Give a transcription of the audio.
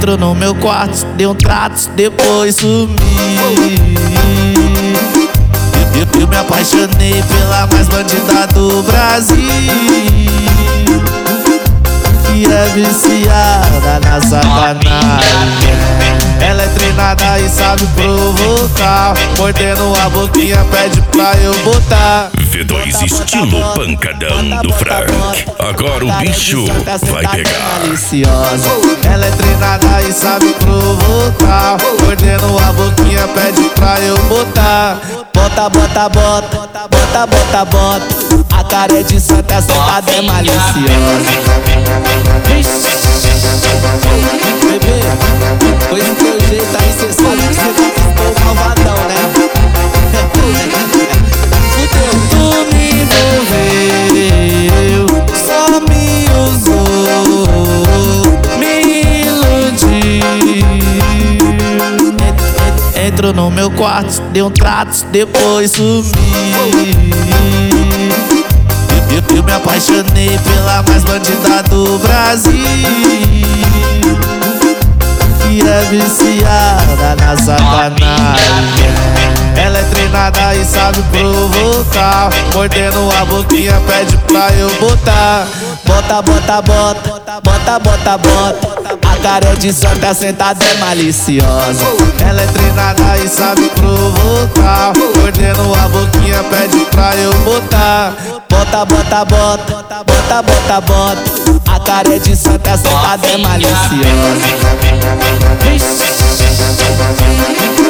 Entrou no meu quarto, deu um trato, depois sumiu. Eu me apaixonei pela mais bandida do Brasil, que é viciada na sacanagem. Ela é treinada e sabe provocar, mordendo a boquinha pede pra eu botar. V2 estilo pancadão do Frank. Agora o bicho vai pegar. Maliciosa. Ela é treinada e sabe provocar, mordendo a boquinha pede pra eu botar. Bota, bota, bota, bota, bota, bota. A cara é de santa, sentada é maliciosa. Bebê, pois o teu jeito aí cê sabe que cê tá malvadão, né? Fudeu, tu me envolveu, só me usou, me iludiu. Entrou no meu quarto, deu um trato, depois sumiu. Eu me apaixonei pela mais bandida do Brasil, que é viciada na sacanagem. Ela é treinada e sabe provocar, mordendo a boquinha pede pra eu botar. Bota, bota, bota, bota, bota, bota. A cara é de santa, sentada é maliciosa. Ela é treinada e sabe provocar, mordendo a boquinha pede pra eu botar. Bota, bota, bota, bota, bota, bota. A cara é de santa, sentada é maliciosa.